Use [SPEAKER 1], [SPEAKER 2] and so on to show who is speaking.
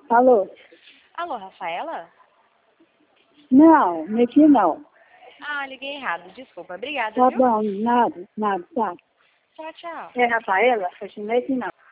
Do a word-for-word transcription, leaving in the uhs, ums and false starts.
[SPEAKER 1] Alô?
[SPEAKER 2] Alô, Rafaela?
[SPEAKER 1] Não, aqui não.
[SPEAKER 2] Ah, liguei errado. Desculpa. Obrigada,
[SPEAKER 1] Tá
[SPEAKER 2] viu?
[SPEAKER 1] bom, nada, nada, tá.
[SPEAKER 2] Tchau, tchau.
[SPEAKER 1] É Rafaela? Faxinete não.